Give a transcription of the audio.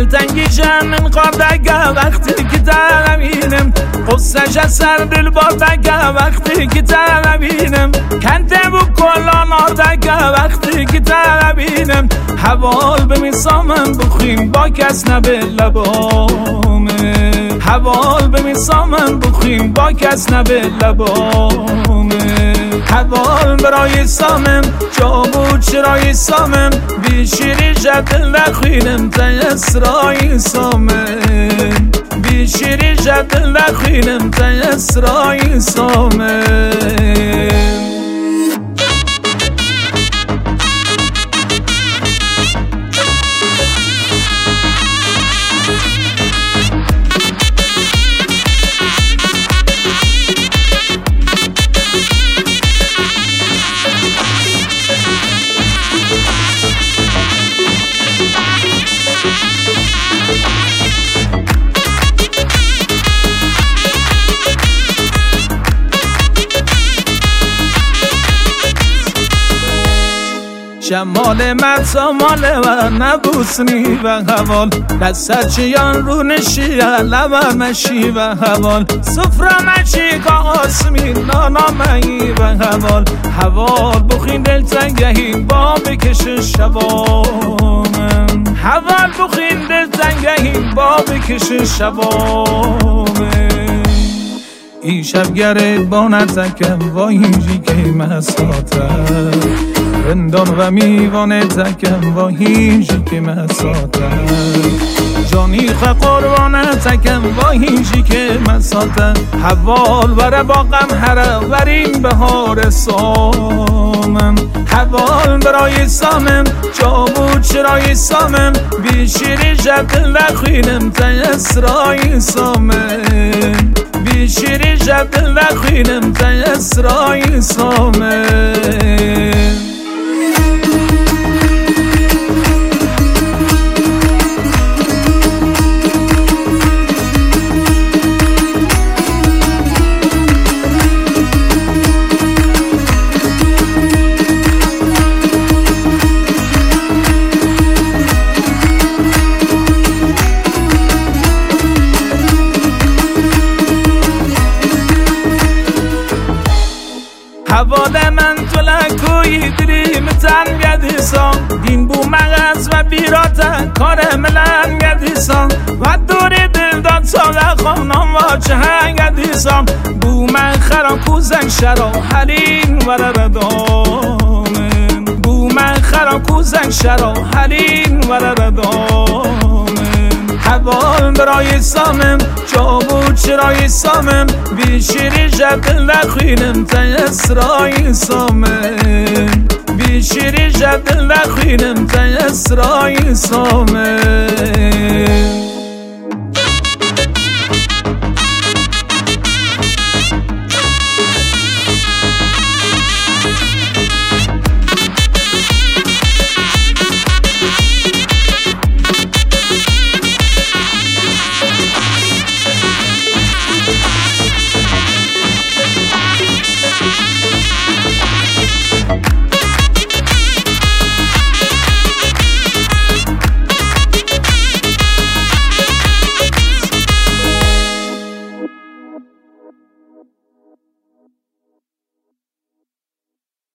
دلتنگی من قاردگه وقتی که تنبینم قصهش از سر دل باردگه وقتی که تنبینم کنته بو کلان آردگه وقتی که تنبینم حوال به میسامم بخیم با کس نبه لبامه حوال به میسامم بخیم با کس نبه لبامه حوال برای سامم جا بود چرای سامم بیشیری جدل نخوینم تا اسرای سامم بیشیری جدل نخوینم تا اسرای سامم شمال مرسا ماله و نبوسنی و حوال دست چیان رو نشی لبر مشی و حوال سفره مشی که آسمین نانا مهی و حوال بخین دلتنگهی با بکش شبامم حوال بخین دلتنگهی با بکش شبامم این شب گرد با نتکم با اینجی که مساتم رندان و میوانه تکم با هیچی که مساتم جانی خوا قربانه تکم با هیچی که مساتم حوال بره باقم هره وریم بهار سامم حوال برای سامم جا بود چرای سامم بیشیری جدل نخوینم تا اسرای سامم بیشیری جدل نخوینم تا اسرای سامم حوال من تو لکوی دریم تن گدیسان دین بو مغز و بیراتن کار ملن گدیسان و دوری دل داد ساله خانم و چه هنگ گدیسان بو من خران کوزن شرا حلین و ردامن بو من خران کوزن شرا حلین و ردامن حوال برای سامم جا بود چرای سامم بیشیری جدل نخوینم تا اسرای سامم بیشیری جدل نخوینم تا اسرای سامم